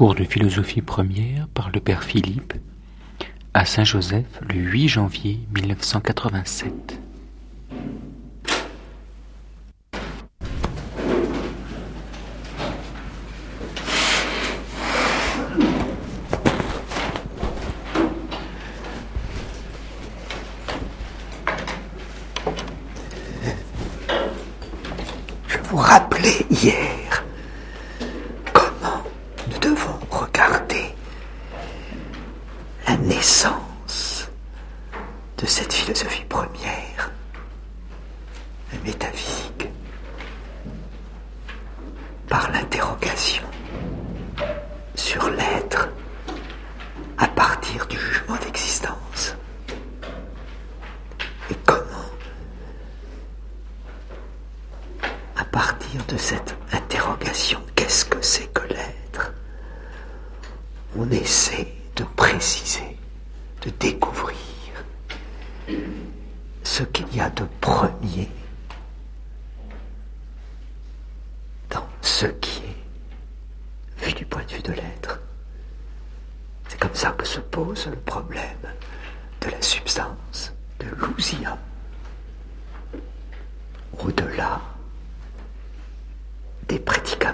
Cours de philosophie première par le père Philippe à Saint-Joseph le 8 janvier 1987. Je vous rappelais hier comment nous devons regarder la naissance de cette philosophie première, la métaphysique, par l'interrogation sur l'être à partir du jugement d'existence. Et comment, à partir de cette interrogation, qu'est-ce que c'est que l'être, on essaie de préciser, de découvrir ce qu'il y a de premier dans ce qui est vu du point de vue de l'être. C'est comme ça que se pose le problème de la substance, de l'ousia, au-delà des prédicaments.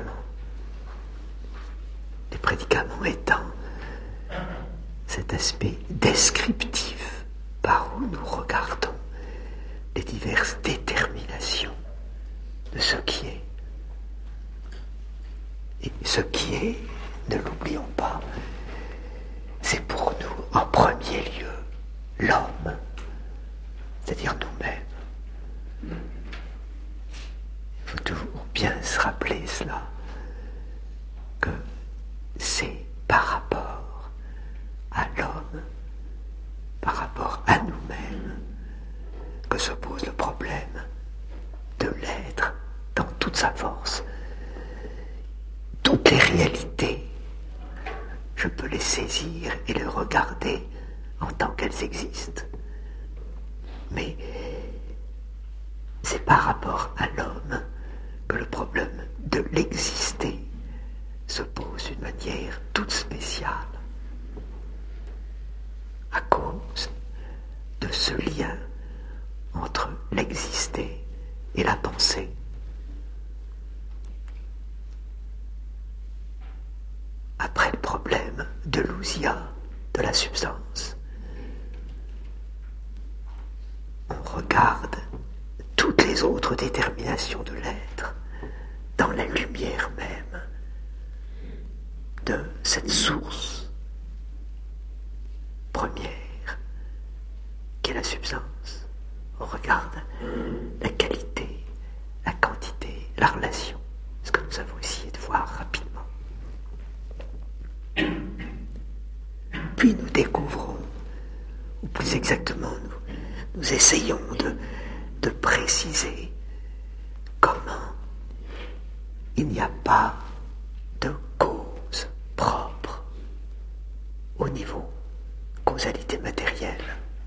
Les prédicaments étant cet aspect descriptif par où nous regardons les diverses déterminations de ce qui est. Et ce qui est, ne l'oublions pas, c'est pour nous en premier lieu l'homme, c'est-à-dire nous-mêmes. Il faut toujours bien se rappeler cela, que c'est par rapport à l'homme, par rapport à nous-mêmes, que se pose le problème de l'être dans toute sa force. Toutes les réalités, je peux les saisir et les regarder en tant qu'elles existent. Mais c'est par rapport à l'homme que le problème de l'exister se pose d'une manière toute spéciale, à cause de ce lien entre l'exister et la pensée. Après le problème de l'ousia, de la substance, on regarde toutes les autres déterminations de l'être dans la lumière même de cette source première qu'est la substance. On regarde la qualité, la quantité, la relation, ce que nous avons essayé de voir rapidement. Puis nous découvrons, ou plus exactement nous essayons de préciser comment il n'y a pas de cause propre au niveau causalité matérielle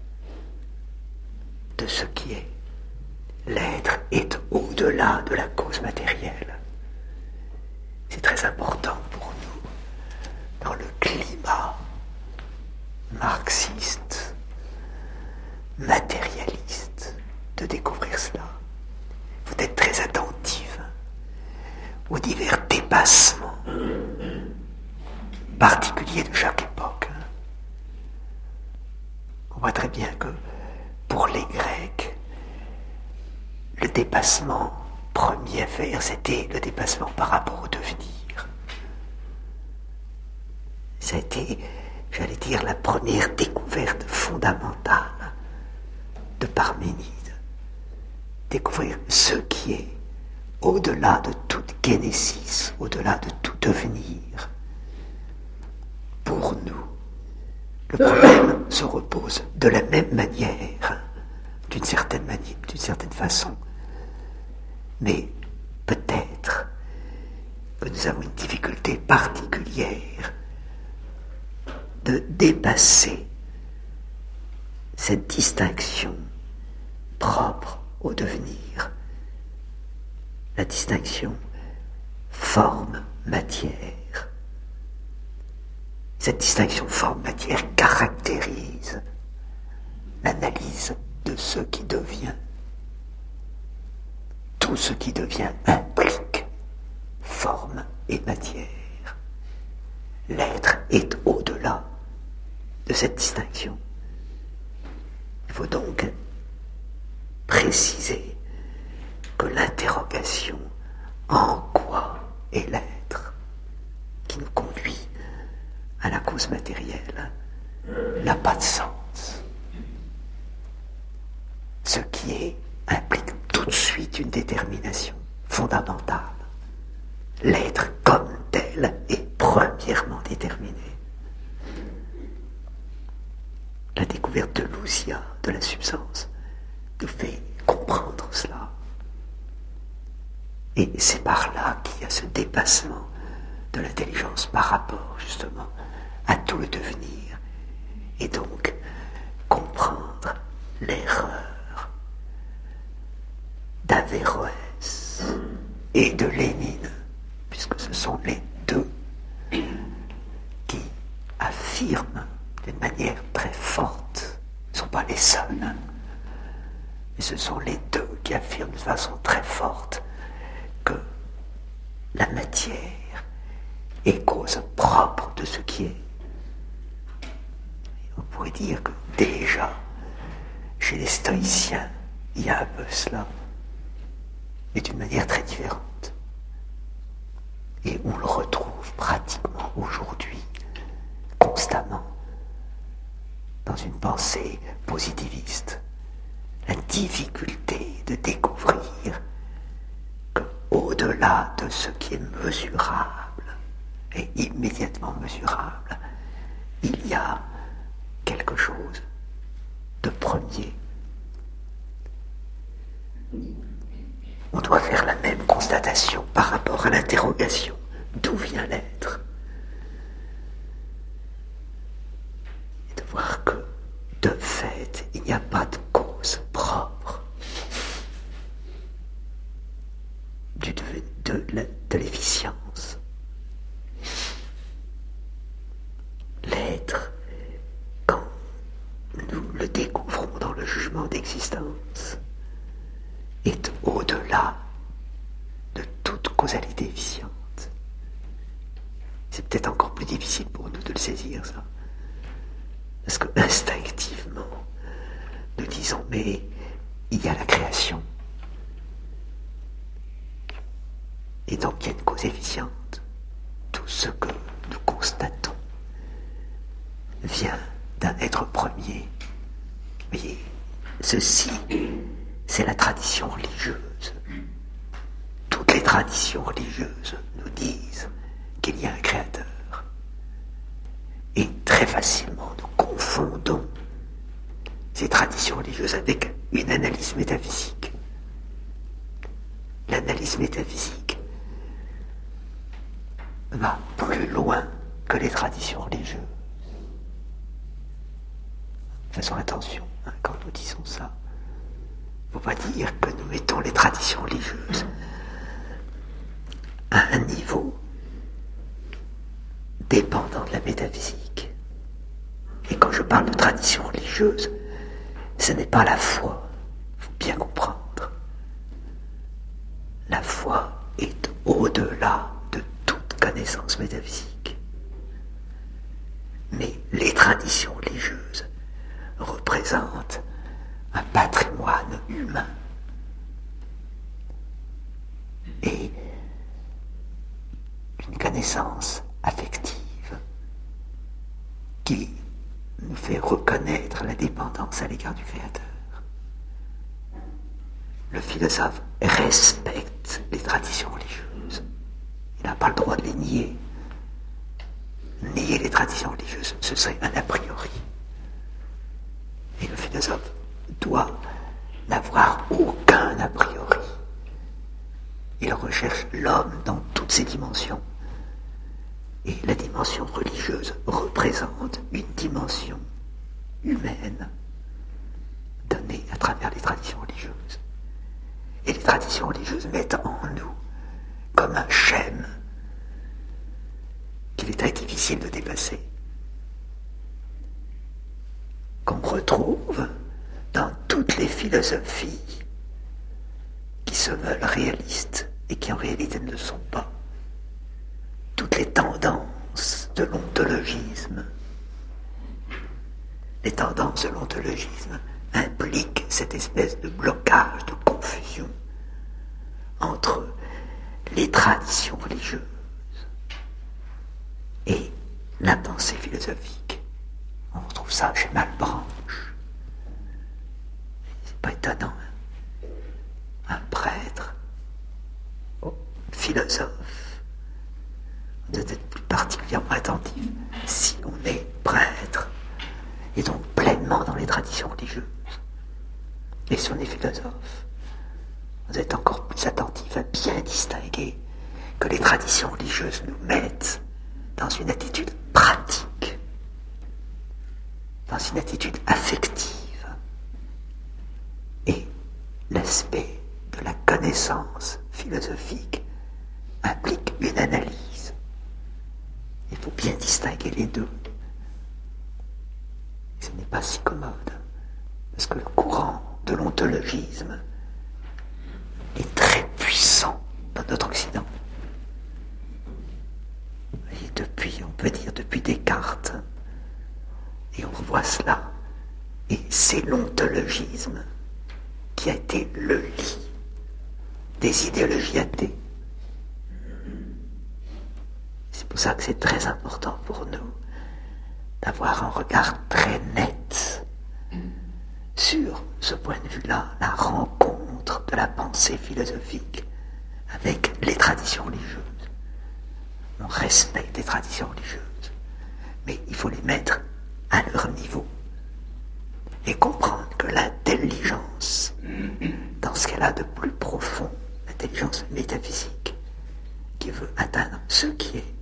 de ce qui est. L'être est au-delà de la cause matérielle. C'est très important pour nous dans le climat marxiste, matérialiste, de découvrir cela. Il faut être très attentif aux divers dépassements particuliers de chaque époque. On voit très bien que pour les Grecs, le dépassement premier à faire, c'était le dépassement par rapport au devenir. Ça a été, j'allais dire, la première découverte fondamentale de Parménide. Découvrir ce qui est au-delà de toute génésis, au-delà de tout devenir. Pour nous, le problème se repose de la même manière, d'une certaine façon. Mais peut-être que nous avons une difficulté particulière de dépasser cette distinction propre au devenir, la distinction forme-matière, Cette distinction forme-matière caractérise l'analyse de ce qui devient. Tout ce qui devient implique forme et matière. L'être est au-delà de cette distinction. Il faut donc préciser que l'interrogation en quoi est l'être qui nous conduit à la cause matérielle n'a pas de sens. Ce qui est implique tout de suite une détermination fondamentale. L'être comme tel est premièrement déterminé. La découverte de l'ousia, de la substance, nous fait comprendre cela. Et c'est par là qu'il y a ce dépassement de l'intelligence par rapport justement à tout le devenir. Et donc comprendre l'erreur d'Averroès et de Lénine, puisque ce sont les deux qui affirment d'une manière très forte, ils ne sont pas les seuls, mais ce sont les deux qui affirment de façon très forte que la matière est cause propre de ce qui est. Et on pourrait dire que déjà, chez les stoïciens, il y a un peu cela, mais d'une manière très différente. Et on le retrouve pratiquement aujourd'hui, constamment, dans une pensée positiviste. La difficulté de découvrir qu'au-delà de ce qui est mesurable et immédiatement mesurable, il y a quelque chose de premier. On doit faire la même constatation par rapport à l'interrogation. D'où vient l'être? Et de voir que, de fait, il n'y a pas de cause propre de l'efficience. L'être, quand nous le découvrons dans le jugement d'existence, est au-delà de toute causalité efficiente. C'est peut-être encore plus difficile pour nous de le saisir, ça. Parce que instinctivement, nous disons, mais il y a la création. Et donc il y a une cause efficiente. Tout ce que nous constatons vient d'un être premier. Vous voyez, ceci, c'est la tradition religieuse. Toutes les traditions religieuses nous disent qu'il y a un créateur. Et très facilement, nous confondons ces traditions religieuses avec une analyse métaphysique. L'analyse métaphysique va plus loin que les traditions religieuses. Faisons attention quand nous disons ça. Il ne faut pas dire que nous mettons les traditions religieuses à un niveau dépendant de la métaphysique. Et quand je parle de tradition religieuse, ce n'est pas la foi. Il faut bien comprendre. La foi est au-delà de toute connaissance métaphysique. Mais les traditions religieuses représentent un patrimoine humain et une connaissance affective qui nous fait reconnaître la dépendance à l'égard du Créateur. Le philosophe respecte les traditions religieuses. Il n'a pas le droit de les nier. Nier les traditions religieuses, ce serait un a priori. Et le philosophe doit n'avoir aucun a priori. Il recherche l'homme dans toutes ses dimensions. Et la dimension religieuse représente une dimension humaine donnée à travers les traditions religieuses. Et les traditions religieuses mettent en nous comme un schème qu'il est très difficile de dépasser. qu'on retrouve dans toutes les philosophies qui se veulent réalistes et qui en réalité ne le sont pas. Toutes les tendances de l'ontologisme. Les tendances de l'ontologisme impliquent cette espèce de blocage, de confusion entre les traditions religieuses et la pensée philosophique. On retrouve ça chez Malebranche. C'est pas étonnant, hein? Un prêtre, philosophe, on doit être plus particulièrement attentif si on est prêtre et donc pleinement dans les traditions religieuses. Et si on est philosophe, vous êtes encore plus attentif à bien distinguer que les traditions religieuses nous mettent dans une attitude pratique, dans une attitude affective, et l'aspect de la connaissance philosophique implique une analyse. Il faut bien distinguer les deux. Et ce n'est pas si commode, parce que le courant de l'ontologisme est très puissant dans notre Occident. Et depuis, on peut dire depuis Descartes, et on revoit cela. Et c'est l'ontologisme qui a été le lit des idéologies athées. C'est pour ça que c'est très important pour nous d'avoir un regard très net sur ce point de vue-là, la rencontre de la pensée philosophique avec les traditions religieuses. On respecte les traditions religieuses, mais il faut les mettre à leur niveau et comprendre que l'intelligence, dans ce qu'elle a de plus profond, l'intelligence métaphysique, qui veut atteindre ce qui est,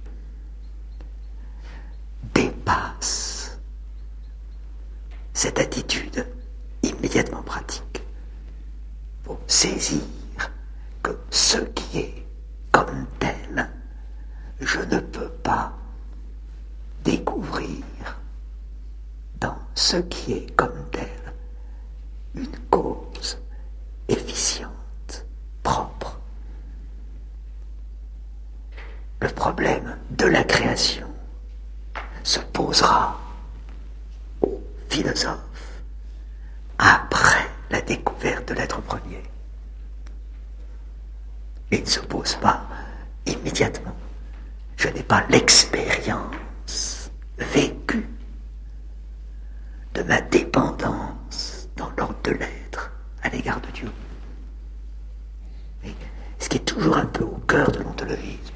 dépasse cette attitude immédiatement pratique. Il faut saisir que ce qui est comme tel, je ne peux pas découvrir dans ce qui est comme tel une cause efficiente, propre. Le problème de la création se posera aux philosophes après la découverte de l'être premier. Il ne se pose pas immédiatement. Je n'ai pas l'expérience vécue de ma dépendance dans l'ordre de l'être à l'égard de Dieu. Mais ce qui est toujours un peu au cœur de l'ontologisme,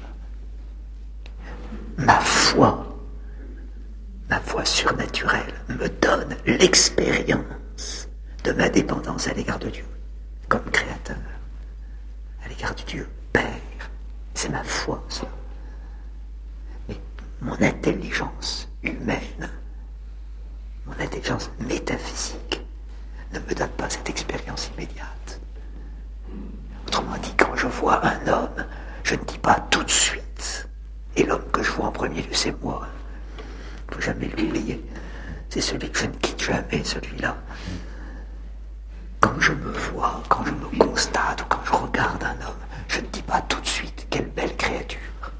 ma foi surnaturelle me donne l'expérience de ma dépendance à l'égard de Dieu, comme créateur, à l'égard du Dieu Père. C'est ma foi, ça. Mais mon intelligence humaine, mon intelligence métaphysique, ne me donne pas cette expérience immédiate. Autrement dit, quand je vois un homme, je ne dis pas tout de suite, et l'homme que je vois en premier lieu, c'est moi. Il ne faut jamais l'oublier. C'est celui que je ne quitte jamais, celui-là. Quand je me vois, quand je me constate, ou quand je regarde un homme, je ne dis pas tout de suite, quelle belle créature.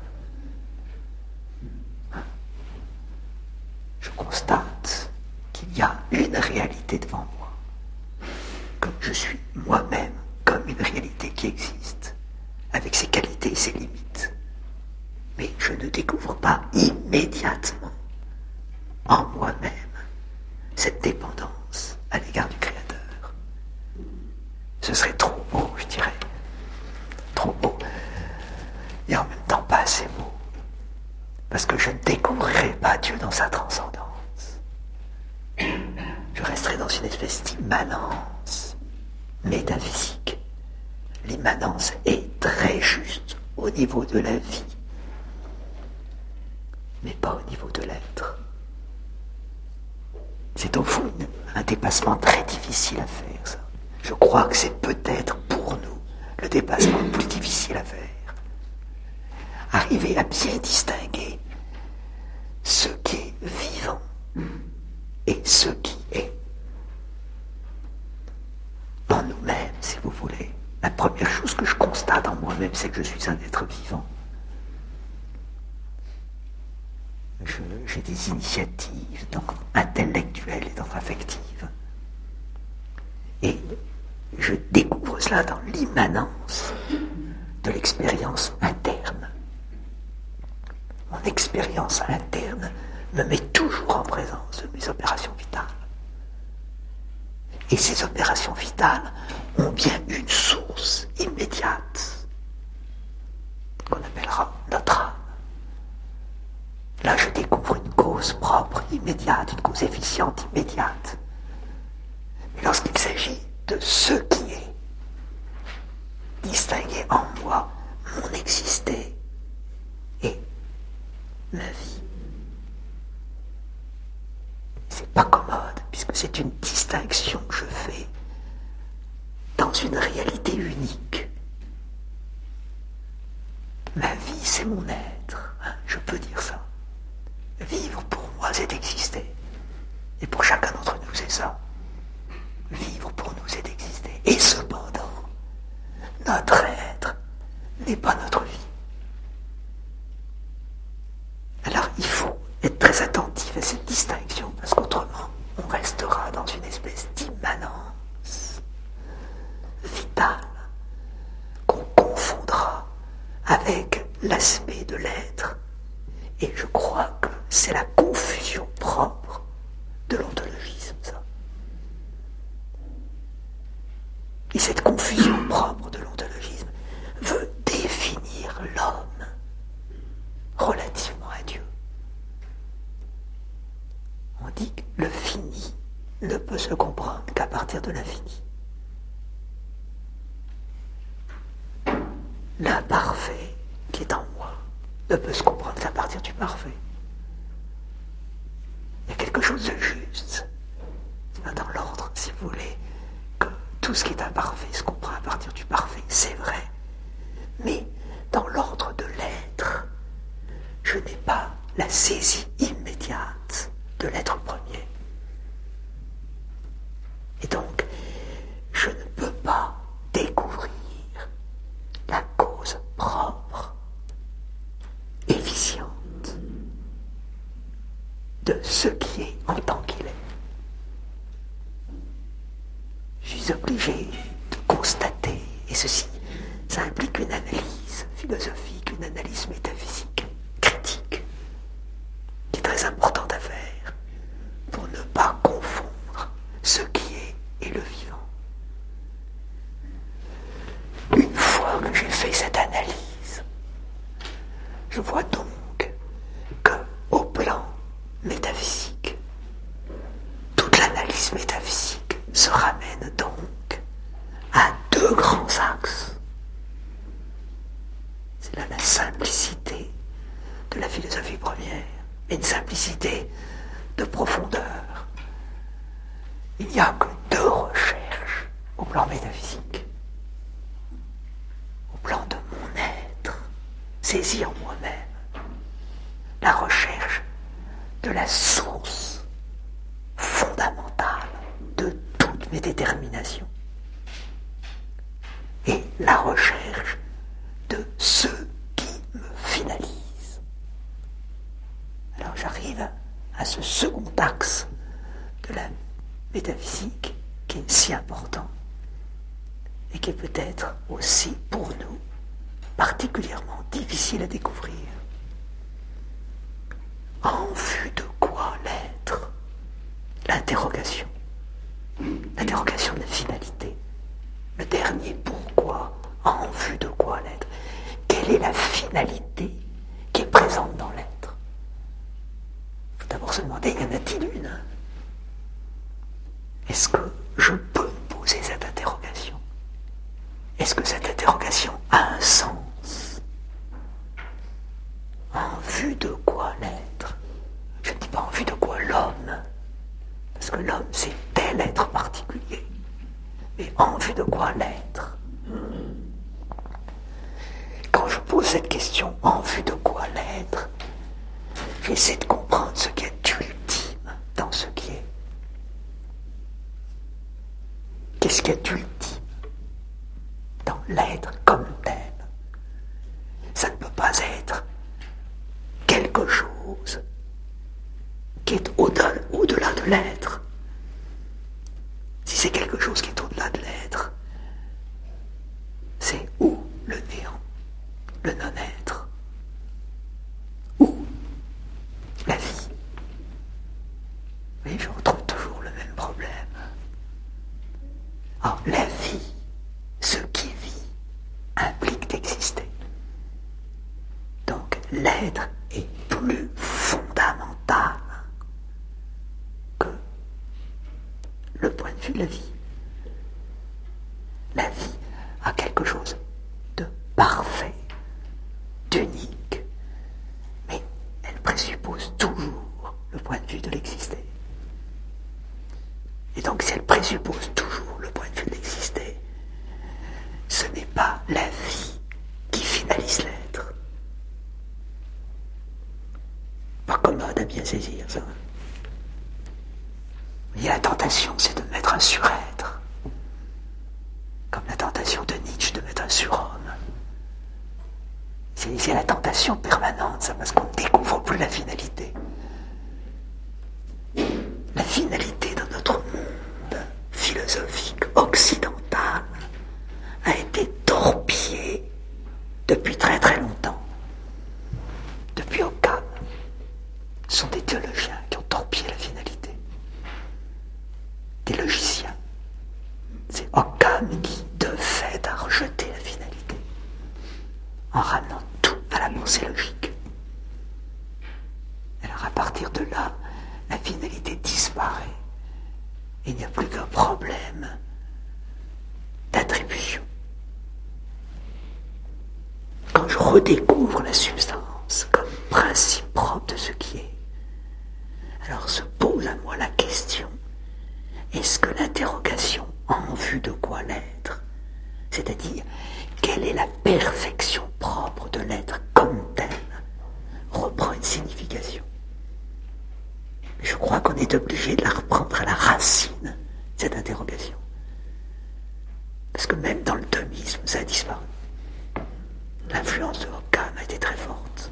Je constate qu'il y a une réalité devant moi, que je suis moi-même comme une réalité qui existe, avec ses qualités et ses limites. Mais je ne découvre pas immédiatement en moi-même cette dépendance à l'égard du Créateur. Ce serait trop beau, je dirais. Trop beau. Et en même temps pas assez beau. Parce que je ne découvrirai pas Dieu dans sa transcendance. Je resterai dans une espèce d'immanence métaphysique. L'immanence est très juste au niveau de la vie, mais pas au niveau de l'être. C'est au fond un dépassement très difficile à faire, ça. Je crois que c'est peut-être pour nous le dépassement le plus difficile à faire. Arriver à bien distinguer ce qui est vivant et ce qui est La première chose que je constate en moi-même, c'est que je suis un être vivant. J'ai des initiatives intellectuelles et affectives. Et je découvre cela dans l'immanence de l'expérience interne. Mon expérience interne me met toujours en présence de mes opérations vitales. Et ces opérations vitales ont bien une source immédiate, qu'on appellera notre âme. Là, je découvre une cause propre, immédiate, une cause efficiente, immédiate. Mais lorsqu'il s'agit de ce qui est distingué en moi, mon exister et ma vie, c'est pas commode, puisque c'est une distinction que je fais dans une réalité unique. Ma vie, c'est mon être, hein, je peux dire ça. Vivre pour moi, c'est exister. Et pour chacun d'entre nous, c'est ça. Vivre pour nous, c'est exister. Et cependant, notre être n'est pas notre vie. Alors il faut être très attentif à cette distinction, parce qu'autrement, on restera dans une espèce d'immanence vitale qu'on confondra avec l'aspect de l'être. Et je crois que c'est la confusion propre de l'ontologisme, ça. Et cette confusion propre de l'ontologisme veut définir l'homme relativement à Dieu. On dit que le fini ne peut se comprendre qu'à partir de l'infini. L'imparfait qui est en moi ne peut se comprendre qu'à partir du parfait. Il y a quelque chose de juste. C'est pas dans l'ordre, si vous voulez, que tout ce qui est imparfait se comprend à partir du parfait, c'est vrai. Mais dans l'ordre de l'être, je n'ai pas la saisie immédiate de l'être premier. Et donc, je ne peux pas découvrir la cause propre, efficiente, de ce qui est en tant qu'il est. Je suis obligé de constater, et ceci, ça implique une analyse philosophique, une analyse métaphysique, critique, qui est très importante à faire pour ne pas confondre ce qui est et le vivant. Une fois que j'ai fait cette analyse, je vois donc qu'au plan métaphysique, toute l'analyse métaphysique se ramène donc à deux grands axes. C'est là la simplicité de la philosophie première, mais une simplicité de profondeur. Il n'y a que deux recherches au plan métaphysique. Au plan de mon être, saisi en moi-même, la recherche de la source fondamentale de toutes mes déterminations et la recherche de ce qui me finalise. Alors j'arrive à ce second axe de la métaphysique qui est si important et qui est peut-être aussi pour nous particulièrement difficile à découvrir. En vue de quoi l'être? L'interrogation. L'interrogation de la finalité. Le dernier pourquoi? En vue de quoi l'être? Quelle est la finalité qui est présente dans l'être? Il faut d'abord se demander, y en a-t-il une? Est-ce que je peux me poser cette interrogation? Est-ce que cette interrogation a un sens? En vue de quoi l'être? Je ne dis pas en vue de quoi l'homme, parce que l'homme c'est tel être particulier, mais en vue de quoi l'être? Quand je pose cette question, en vue de quoi l'être, j'essaie de comprendre ce qui est ultime dans ce qui est. Qu'est-ce qui est ultime dans l'être comme tel. Ça ne peut pas être quelque chose qui est au-delà de l'être. Si c'est quelque chose qui est au-delà de l'être, c'est ou le néant, le non-être, ou la vie. Mais je retrouve toujours le même problème. Alors, la vie, ce qui vit, implique d'exister. Donc, l'être est plus fondamental que le point de vue de la vie. La vie a quelque chose de parfait, d'unique, mais elle présuppose toujours le point de vue de l'exister. Et donc, si elle présuppose toujours le point de vue de l'exister, ce n'est pas la vie qui finalise l'être. Pas commode à bien saisir, ça. Il y a la tentation, c'est de mettre un surêtre. Comme la tentation de Nietzsche de mettre un surhomme. C'est la tentation permanente, ça, parce qu'on ne découvre plus la finalité. La finalité de notre monde philosophique occidental a été torpillée depuis très très longtemps. Depuis Occam. Ce sont des théologiens qui ont torpillé la finalité. Des logiciens. C'est Occam qui, de fait, a rejeté la finalité, en ramenant tout à la pensée logique. Alors à partir de là, la finalité disparaît. Il n'y a plus qu'un problème d'attribution. Quand je redécouvre la substance comme principe propre de ce qui est, alors se pose à moi la question: est-ce que l'interrogation en vue de quoi l'être, c'est-à-dire quelle est la perfection propre de l'être comme tel, reprend une signification? Mais je crois qu'on est obligé de la reprendre à la racine, cette interrogation. Parce que même dans le thomisme, ça a disparu. L'influence de Occam a été très forte.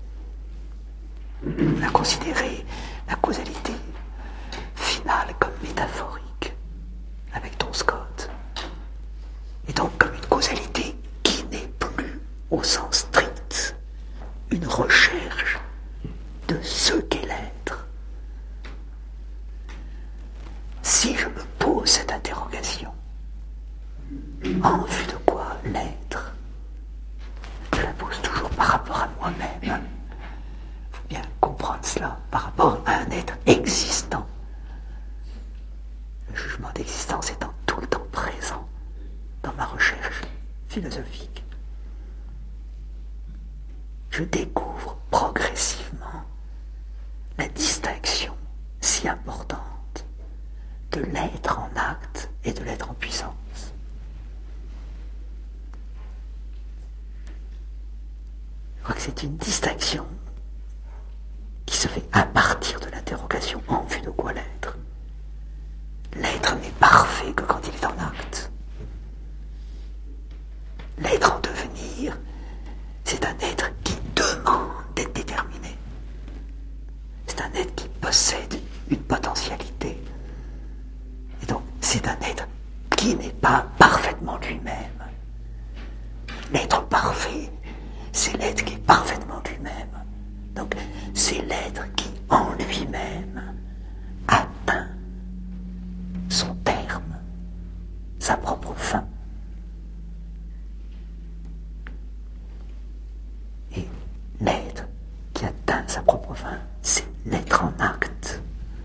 On a considéré la causalité finale comme métaphorique, avec Don Scott. Et donc comme une causalité qui n'est plus, au sens strict, une recherche de ce qu'est l'être. Si je me pose cette interrogation, en vue de quoi l'être, je la pose toujours par rapport à moi-même. Il faut bien comprendre cela, par rapport à un être existant. Le jugement d'existence étant tout le temps présent dans ma recherche philosophique. Je découvre progressivement la distinction si importante de l'être en acte et de l'être en puissance. Je crois que c'est une distinction qui se fait à partir de l'interrogation en vue de quoi l'être. L'être n'est parfait que quand il est en acte. L'être en devenir, c'est un être qui demande d'être déterminé. C'est un être qui possède une potentialité. Et donc, c'est un être qui n'est pas parfaitement lui-même. L'être parfait, c'est l'être qui est parfaitement lui-même. Donc, c'est l'être qui, en lui-même, atteint son terme, sa propre fin. Et l'être qui atteint sa propre fin, c'est l'être en acte.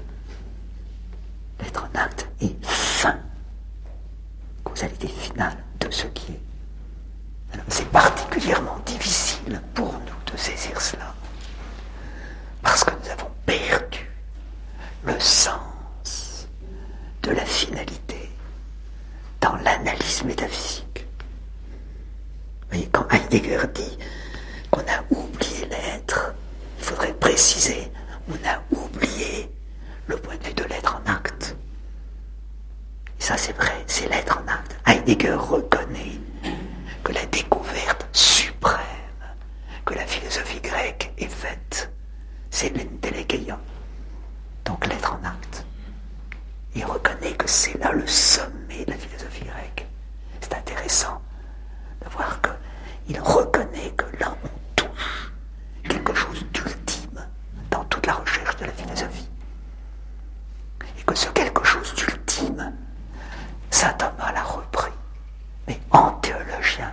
L'être en acte est fin, causalité finale de ce qui est. Alors, c'est particulièrement difficile pour nous de saisir cela, parce que nous avons perdu le sens de la finalité dans l'analyse métaphysique. Vous voyez, quand Heidegger dit qu'on a oublié l'être, il faudrait préciser, on a oublié le point de vue de l'être en acte. Et ça c'est vrai, c'est l'être en acte. Heidegger reconnaît que la découverte suprême que la philosophie grecque est faite, c'est l'entelekeia, donc l'être en acte. Il reconnaît que c'est là le sommet de la philosophie grecque. C'est intéressant de voir qu'il reconnaît que là on touche quelque chose d'ultime dans toute la recherche de la philosophie. Et que ce quelque chose d'ultime, saint Thomas l'a repris, mais en théologien.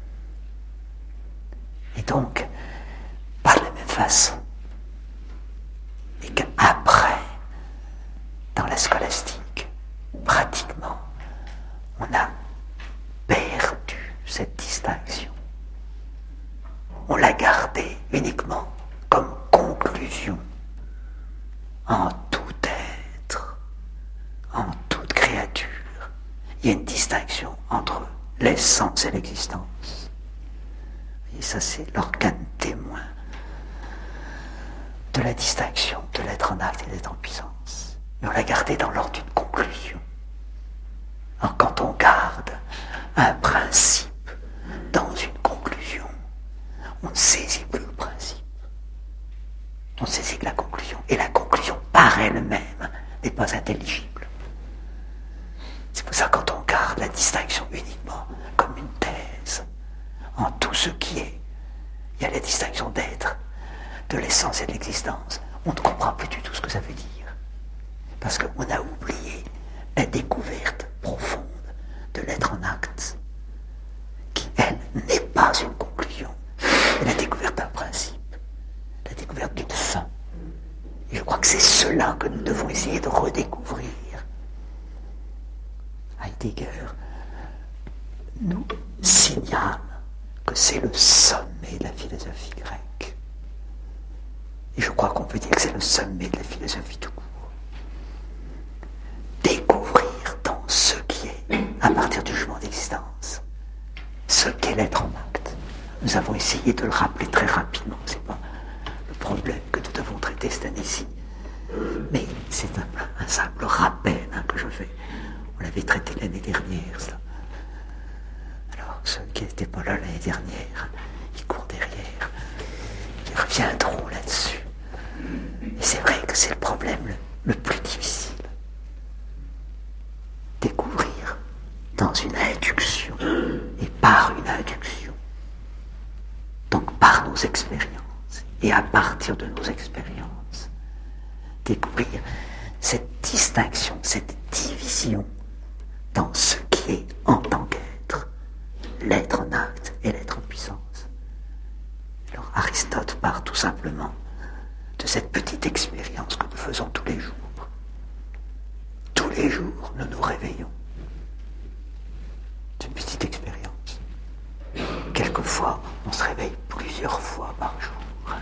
Et donc, pas de la même façon. Et qu'après, dans la scolastique, pratiquement, on a perdu cette distinction. On l'a gardée uniquement comme conclusion en tout être, en toute créature. Il y a une distinction entre l'essence et l'existence. Et ça, c'est l'organe témoin de la distinction de l'être en acte et de l'être en puissance. Et on l'a gardé dans l'ordre d'une conclusion. Alors, quand on garde un principe dans une conclusion, on ne saisit plus le principe. On saisit que la conclusion. Et la conclusion, par elle-même, n'est pas intelligible. C'est pour ça que quand on garde la distinction uniquement comme une thèse, en tout ce qui est, il y a la distinction d'être, de l'essence et de l'existence. On ne comprend plus du tout ce que ça veut dire. Parce qu'on a oublié la découverte profonde de l'être en acte, qui, elle, n'est pas une conclusion, mais la découverte d'un principe, la découverte d'une fin. Et je crois que c'est cela que nous devons essayer de redécouvrir. Heidegger nous signale que c'est le sommet de la philosophie grecque. Et je crois qu'on peut dire que c'est le sommet de la philosophie tout court. Découvrir dans ce qui est, à partir du jugement d'existence, ce qu'est l'être en acte. Nous avons essayé de le rappeler très rapidement. Ce n'est pas le problème que nous devons traiter cette année-ci. Mais c'est un simple rappel que je fais. On l'avait traité l'année dernière, ça. Alors, ceux qui n'étaient pas là l'année dernière, ils courent derrière. Ils reviendront là-dessus. Et c'est vrai que c'est le problème le plus difficile. Découvrir dans une induction et par une induction. Donc par nos expériences et à partir de nos expériences. Découvrir cette distinction, cette division dans ce qui est en tant qu'être, l'être en acte et l'être en puissance. Alors Aristote part tout simplement de cette petite expérience que nous faisons tous les jours. Tous les jours, nous nous réveillons. C'est une petite expérience. Quelquefois, on se réveille plusieurs fois par jour.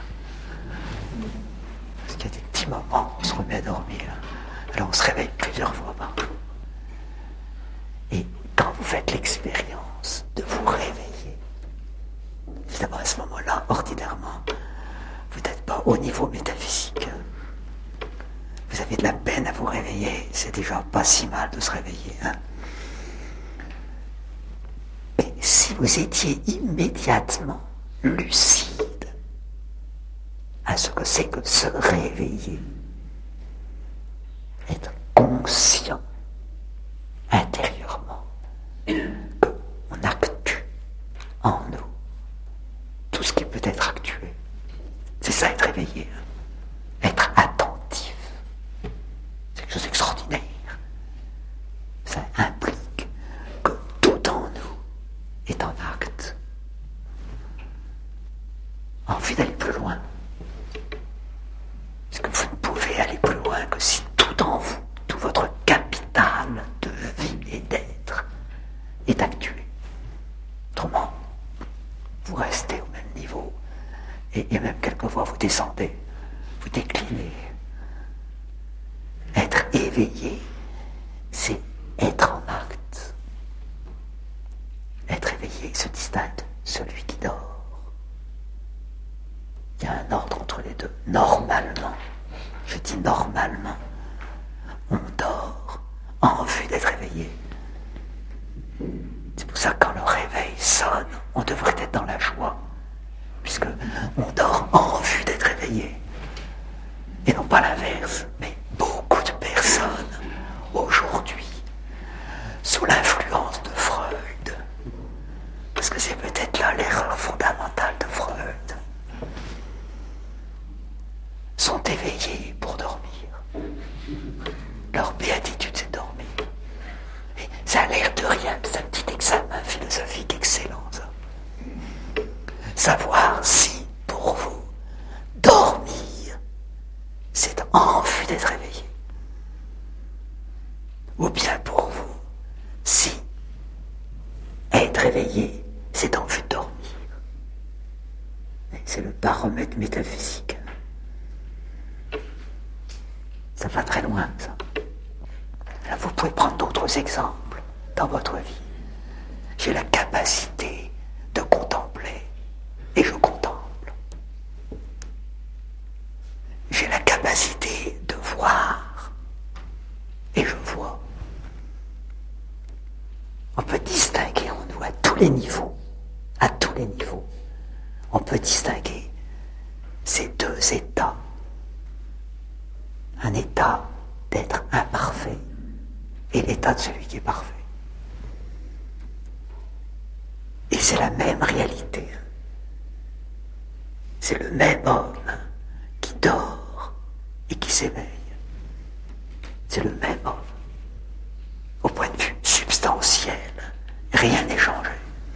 Parce qu'il y a des petits moments où on se remet à dormir. Alors on se réveille plusieurs fois par jour. Et quand vous faites l'expérience de vous réveiller, évidemment à ce moment-là, ordinairement, vous n'êtes pas au niveau métaphysique. Vous avez de la peine à vous réveiller, c'est déjà pas si mal de se réveiller. Mais si vous étiez immédiatement lucide à ce que c'est que se réveiller, être conscient intérieurement qu'on actue en nous tout ce qui peut être actué. C'est ça être réveillé. Être attentif. C'est quelque chose d'extraordinaire. Ça implique que tout en nous est en acte. Envie d'aller plus loin. Parce que vous ne pouvez aller plus loin que si tout en vous, tout votre capital de vie et d'être est actué. Autrement, vous restez au même niveau. Et même quelquefois vous descendez, vous déclinez. Être éveillé, c'est être en acte. Être éveillé se distingue de celui qui dort. Il y a un ordre entre les deux. Normalement, je dis normalement, on dort en vue d'être éveillé. C'est pour ça que quand le réveil sonne, on devrait être dans la joie, puisque on dort en vue d'être réveillé. Et non pas l'inverse, mais beaucoup de personnes, aujourd'hui, sous l'influence de Freud, parce que c'est peut-être là l'erreur fondamentale de Freud, sont éveillés pour dormir. Leur béatitude, c'est dormir. Et ça a l'air de rien, c'est un petit examen philosophique excellent, ça. Savoir si, pour vous, dormir, c'est en vue d'être réveillé. Ou bien pour vous, si être réveillé, c'est en vue de dormir. Et c'est le baromètre métaphysique. Ça va très loin, ça. Alors vous pouvez prendre d'autres exemples dans votre vie. J'ai la capacité de contempler et je contemple. J'ai la capacité de voir et je vois. On peut distinguer en nous à tous les niveaux, on peut distinguer ces deux états. Un état d'être imparfait et l'état de celui qui est parfait. Et c'est la même réalité. C'est le même homme qui dort et qui s'éveille. C'est le même homme. Au point de vue substantiel, rien n'est changé.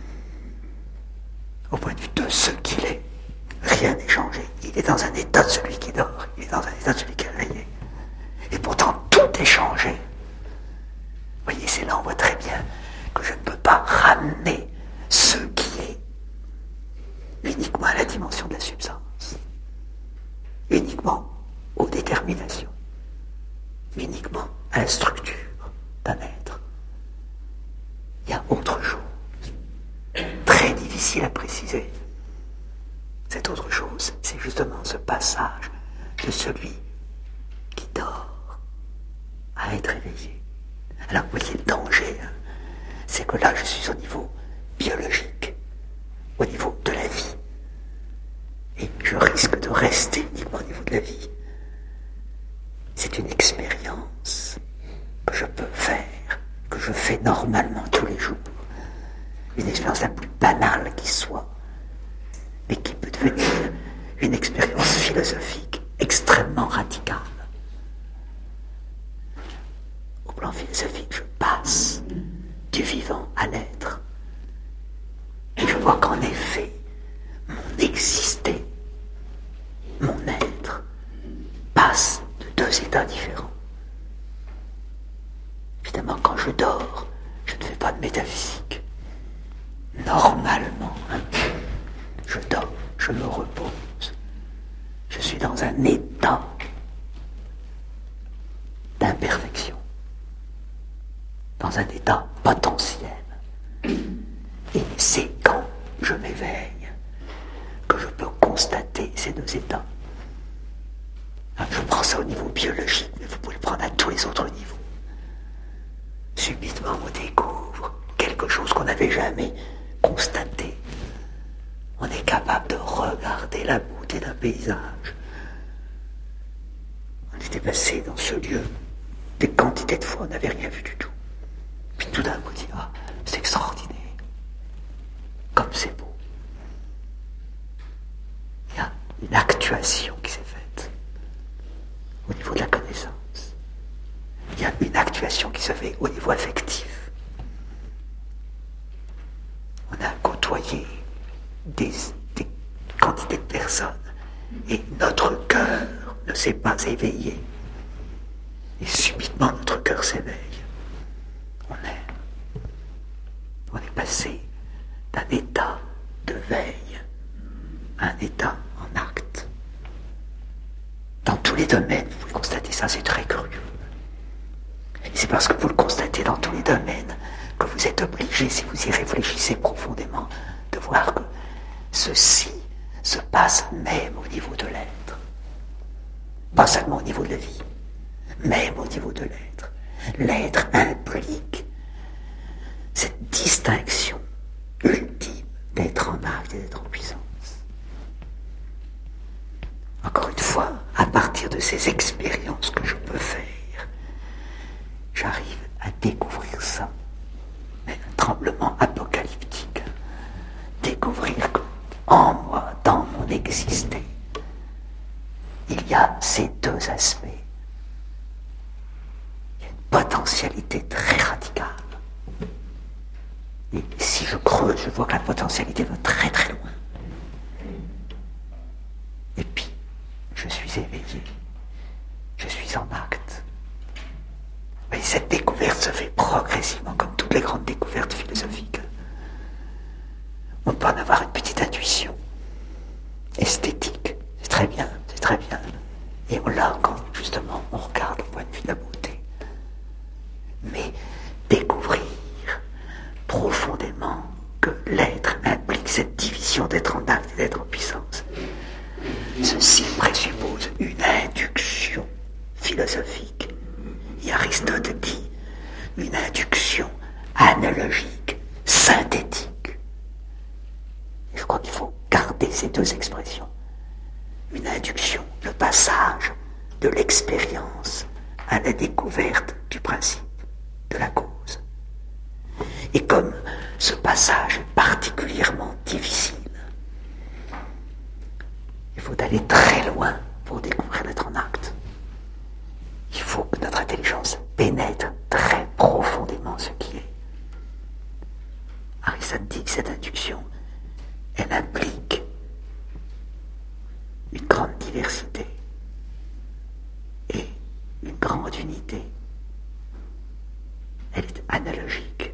Au point de vue de ce qu'il est, rien n'est changé. Il est dans un état de celui qui dort, il est dans un état de celui qui est réveillé. Et pourtant, tout est changé. Vous voyez, c'est là on voit très bien que je ne peux pas ramener ce qui est uniquement à la dimension de la substance, uniquement aux déterminations, uniquement à la structure d'un être. Il y a autre chose, très difficile à préciser. Cette autre chose, c'est justement ce passage de celui qui dort à être éveillé. Alors vous voyez le danger, hein, c'est que là je suis au niveau biologique, au niveau de la vie. Et je risque de rester uniquement au niveau de la vie. C'est une expérience que je peux faire, que je fais normalement tous les jours. Une expérience la plus banale qui soit, mais qui peut devenir une expérience philosophique extrêmement radicale. Au plan philosophique, je passe du vivant à l'être. Et je vois qu'en effet, mon exister, mon être, passe de deux états différents. Évidemment, quand je dors, je ne fais pas de métaphysique. Normalement, hein, je dors, je me repose. Je suis dans un état d'imperfection, dans un état potentiel. Et c'est quand je m'éveille que je peux constater ces deux états. Je prends ça au niveau biologique, mais vous pouvez le prendre à tous les autres niveaux. Subitement, on découvre quelque chose qu'on n'avait jamais constaté. On est capable de regarder la beauté d'un paysage. On était passé dans ce lieu des quantités de fois, on n'avait rien vu du tout. Puis tout d'un coup, on dit, ah, c'est extraordinaire. Comme c'est beau. Il y a une actuation qui s'est faite au niveau de la connaissance. Il y a une actuation qui se fait au niveau affectif. On a côtoyé des quantités de personnes et notre cœur ne s'est pas éveillé. Et subitement notre cœur s'éveille. On est passé d'un état de veille à un état en acte. Dans tous les domaines, vous pouvez constater ça, c'est très curieux. Et c'est parce que vous le constatez dans tous les domaines que vous êtes obligé, si vous y réfléchissez profondément, de voir que ceci se passe même au niveau de l'être. Pas seulement au niveau de la vie, même au niveau de l'être. L'être implique cette distinction ultime d'être en acte et d'être en puissance. Encore une fois, à partir de ces expériences que je peux faire, j'arrive à découvrir ça. Mais un tremblement apocalyptique. Découvrir qu'en moi, dans mon existé, il y a ces deux aspects. Il y a une potentialité très radicale. Et si je creuse, je vois que la potentialité va très très loin. Et puis, je suis éveillé. Je suis en acte. Mais cette découverte se fait progressivement, comme toutes les grandes découvertes philosophiques. On peut en avoir une petite intuition esthétique. C'est très bien, c'est très bien. Et on l'a quand, justement, on regarde au point de vue de la beauté. Mais découvrir profondément que l'être implique cette division d'être en acte et d'être en puissance, ceci présuppose une induction philosophique. Et Aristote dit une induction analogique, synthétique. Et je crois qu'il faut garder ces deux expressions. Une induction, le passage de l'expérience à la découverte du principe, de la cause. Et comme ce passage est particulièrement difficile, il faut aller très loin pour découvrir l'être en acte. Il faut que notre intelligence pénètre très profondément ce qui est. Aristote dit que cette induction, elle implique une grande diversité et une grande unité. Elle est analogique.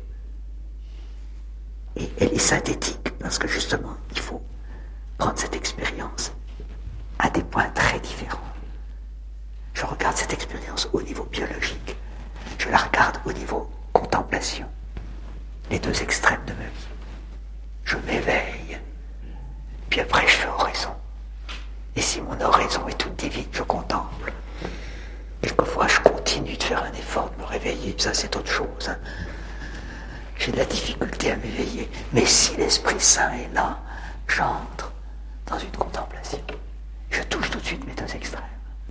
Et elle est synthétique parce que justement, il faut prendre cette expérience à des points très différents. Je regarde cette expérience au niveau biologique. Je la regarde au niveau contemplation. Les deux extrêmes de ma vie. Je m'éveille. Puis après, je fais oraison. Et si mon oraison est toute divine, je contemple. Quelquefois, je continue de faire un effort de me réveiller. Ça, c'est autre chose. Hein. J'ai de la difficulté à m'éveiller. Mais si l'Esprit Saint est là, j'entre dans une contemplation. Je touche tout de suite mes deux extrêmes.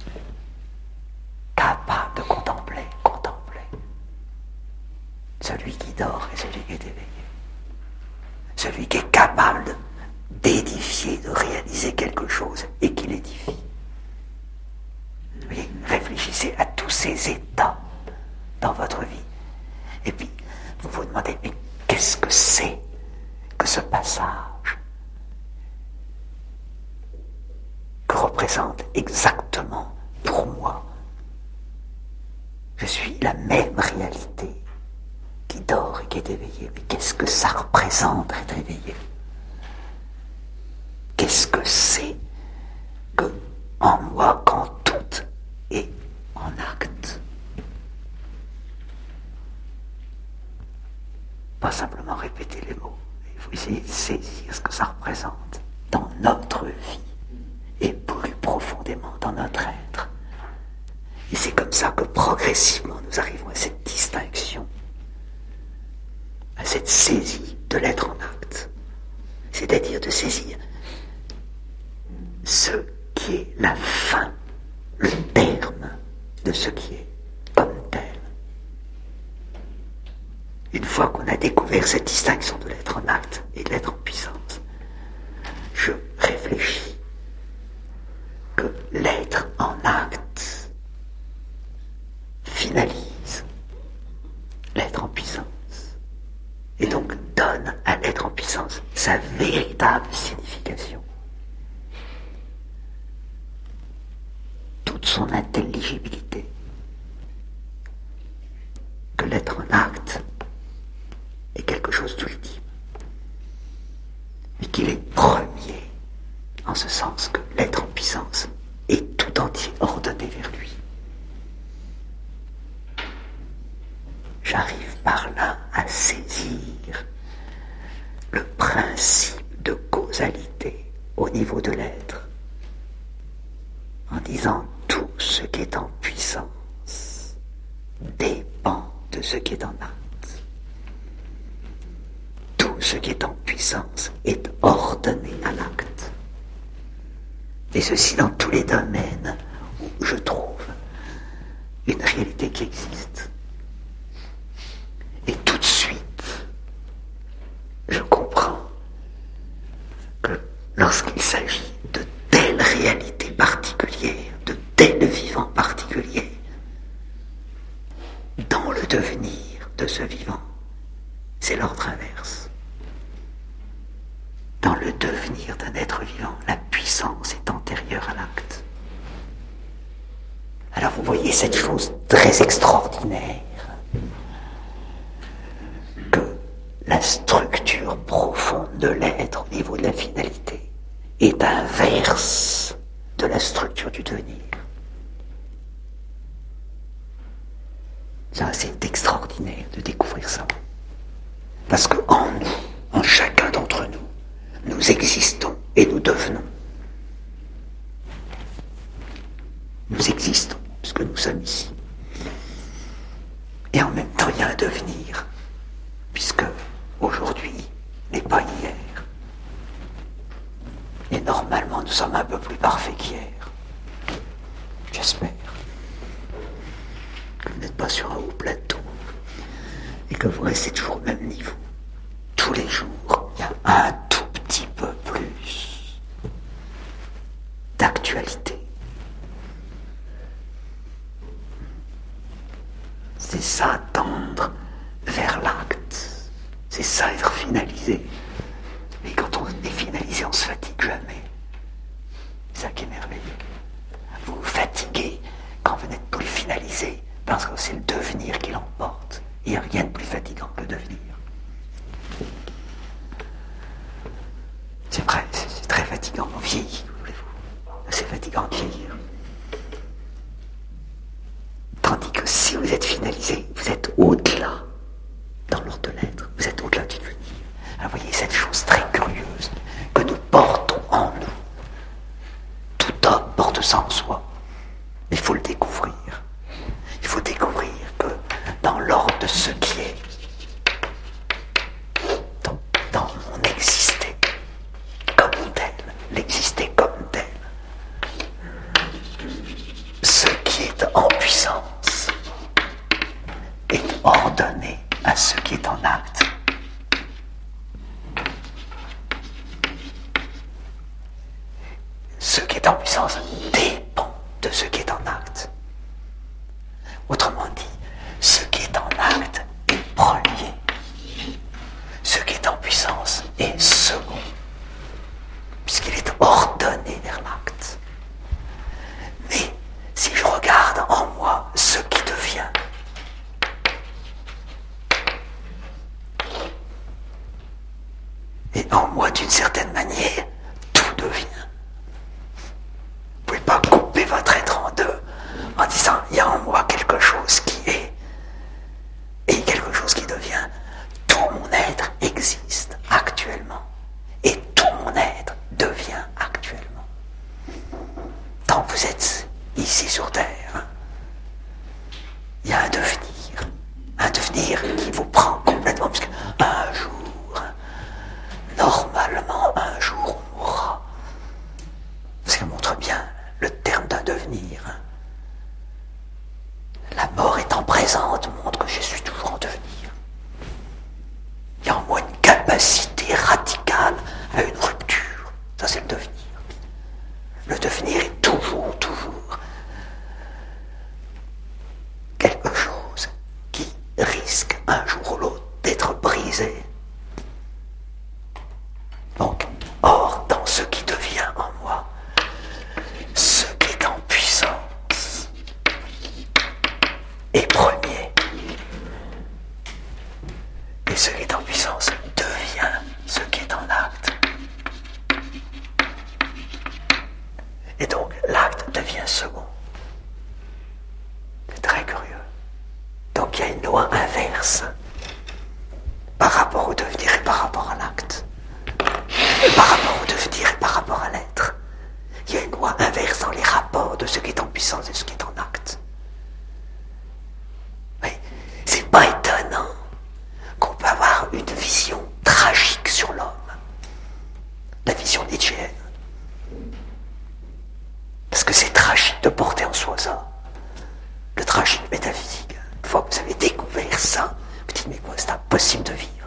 Capable de contempler. Celui qui dort et celui qui est éveillé. Celui qui est capable d'édifier, de réaliser quelque chose et qui l'édifie. Oui, réfléchissez à tous ces états dans votre vie. Et puis, vous vous demandez, mais qu'est-ce que c'est que ce passage que représente exactement pour moi? Je suis la même réalité qui dort et qui est éveillée. Mais qu'est-ce que ça représente être éveillé? Qu'est-ce que c'est que en moi, quand tout est en acte? Pas simplement répéter les mots. Il faut essayer de saisir ce que ça représente dans notre vie et plus profondément dans notre être. Et c'est comme ça que progressivement nous arrivons à cette distinction, à cette saisie de l'être en acte. C'est-à-dire de saisir ce qui est la fin, le terme de ce qui est comme tel. Une fois qu'on a découvert cette distinction de l'être en acte et de l'être en puissance, je réfléchis que l'être en acte finalise l'être en puissance et donc donne à l'être en puissance sa véritable signification, toute son intelligibilité. Que l'être en acte est quelque chose d'ultime et qu'il est premier en ce sens que l'être en puissance est tout entier ordonné vers lui. J'arrive par là à saisir le principe de causalité au niveau de l'être en disant tout ce qui est en puissance dépend de ce qui est en acte. Tout ce qui est en puissance puissance est ordonnée à l'acte. Et ceci dans tous les domaines où je trouve une réalité qui existe. Et tout de suite, je comprends que lorsqu'il s'agit de telles réalités particulières, de tels vivants particuliers, dans le devenir de ce vivant, c'est l'ordre inverse. Dans le devenir d'un être vivant, la puissance est antérieure à l'acte. Alors vous voyez cette chose très extraordinaire, que la structure profonde de l'être au niveau de la finalité est inverse de la structure du devenir. Ça, c'est extraordinaire de découvrir ça. Parce qu'en nous, en chacun d'entre nous, nous existons et nous devenons. Nous existons, puisque nous sommes ici. Et en même temps, il y a un devenir, puisque aujourd'hui n'est pas hier. Et normalement, nous sommes un peu plus parfaits qu'hier. J'espère que vous n'êtes pas sur un haut plateau et que vous restez toujours au même niveau. Tous les jours, il y a un tout petit peu plus d'actualité. C'est ça, tendre vers l'acte. C'est ça, être finalisé. Et quand on est finalisé, on ne se fatigue jamais. C'est ça qui est merveilleux. Vous vous fatiguez quand vous n'êtes plus finalisé, parce que c'est le devenir qui l'emporte. Il n'y a rien de plus fatigant que le devenir. C'est vrai, c'est très fatigant. On vieillit, voulez-vous. C'est fatigant de vieillir. Tandis que si vous êtes finalisé, vous êtes au-delà, dans l'ordre de l'être, vous êtes au-delà du devenir. Alors vous voyez cette chose très curieuse que nous portons en nous. Tout homme porte ça en soi. Il faut le découvrir. Il faut découvrir que dans l'ordre de ce qui est, dans mon exister comme tel, l'exister comme tel, ce qui est en puissance est ordonné à ce qui est en acte. Ce qui est en puissance dépend de ce qui est en acte. Autrement dit, ce qui est en acte est premier. Ce qui est en puissance est second, puisqu'il est ordonné vers l'acte. Mais si je regarde en moi ce qui devient, et en moi d'une certaine manière, tout devient. Vous ne pouvez pas couper votre être en deux en disant il y a en moi quelque chose qui est et quelque chose qui devient. Tout mon être existe actuellement et tout mon être devient actuellement. Tant que vous êtes ici sur Terre, il y a un devenir qui vous prend complètement, parce qu'un jour, normalement, un jour on mourra. Ça montre bien le terme d'un devenir. La mort étant présente montre que je suis toujours en devenir. Il y a en moi une capacité radicale à une rupture. Ça, c'est le devenir. Le devenir est toujours quelque chose qui risque un jour ou l'autre d'être brisé. Donc, or, dans ce qui devient en moi, ce qui est en puissance est premier. Et ce qui est en puissance devient ce qui est en acte. Et donc, l'acte devient second. C'est très curieux. Donc, il y a une loi inverse par rapport au devenir et par rapport à l'acte. Par rapport au devenir et par rapport à l'être. Il y a une loi inverse dans les rapports de ce qui est en puissance et ce qui est en acte. Oui, c'est pas étonnant qu'on peut avoir une vision tragique sur l'homme. métaphysique. Une fois que vous avez découvert ça, vous dites, mais quoi, c'est impossible de vivre.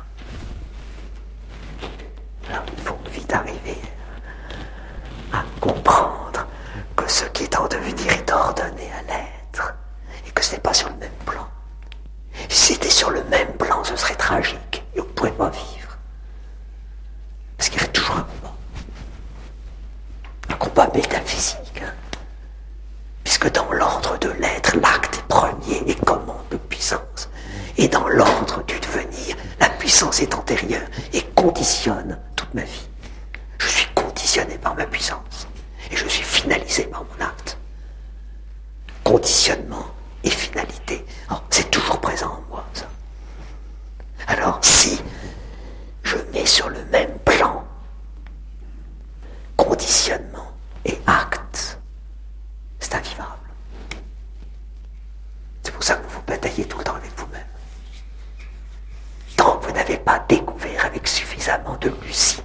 Alors il faut vite arriver à comprendre que ce qui est en devenir est ordonné à l'être, et que ce n'est pas sur le même plan. Si c'était sur le même plan, ce serait tragique, et on ne pourrait pas vivre. Parce qu'il y aurait toujours un combat métaphysique. Puisque dans l'ordre de l'être, l'acte est premier et commande de puissance. Et dans l'ordre du devenir, la puissance est antérieure et conditionne toute ma vie. Je suis conditionné par ma puissance. Et je suis finalisé par mon acte. Conditionnement et finalité. Oh, c'est toujours présent en moi, ça. Alors, si je mets sur le même plan conditionnement et acte, c'est invivable. C'est pour ça que vous vous bataillez tout le temps avec vous-même. Tant que vous n'avez pas découvert avec suffisamment de lucidité